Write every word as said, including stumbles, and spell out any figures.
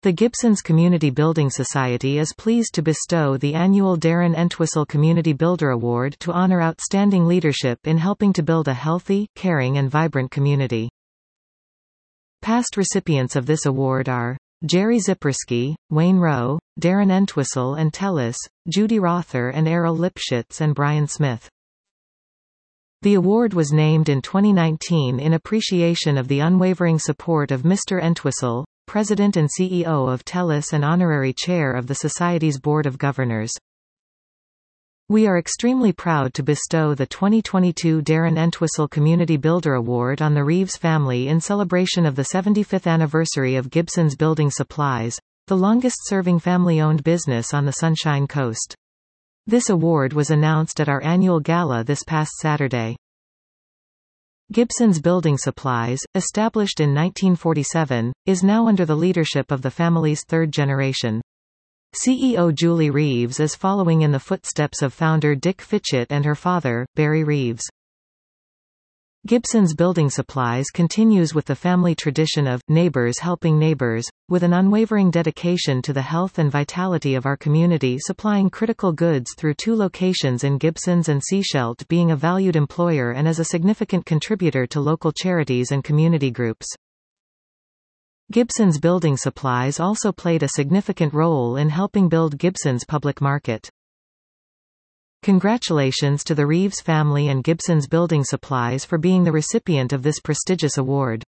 The Gibsons Community Building Society is pleased to bestow the annual Darren Entwistle Community Builder Award to honor outstanding leadership in helping to build a healthy, caring and vibrant community. Past recipients of this award are Jerry Zipriski, Wayne Rowe, Darren Entwistle and Tellis, Judy Rother and Errol Lipschitz and Brian Smith. The award was named in twenty nineteen in appreciation of the unwavering support of Mister Entwistle, President and C E O of Tellis and Honorary Chair of the Society's Board of Governors. We are extremely proud to bestow the twenty twenty-two Darren Entwistle Community Builder Award on the Reeves family in celebration of the seventy-fifth anniversary of Gibsons Building Supplies, the longest-serving family-owned business on the Sunshine Coast. This award was announced at our annual gala this past Saturday. Gibsons Building Supplies, established in nineteen forty-seven, is now under the leadership of the family's third generation. C E O Julie Reeves is following in the footsteps of founder Dick Fitchett and her father, Barry Reeves. Gibsons Building Supplies continues with the family tradition of neighbors helping neighbors, with an unwavering dedication to the health and vitality of our community, supplying critical goods through two locations in Gibsons and Sechelt, being a valued employer and as a significant contributor to local charities and community groups. Gibsons Building Supplies also played a significant role in helping build Gibsons Public Market. Congratulations to the Reeves family and Gibsons Building Supplies for being the recipient of this prestigious award.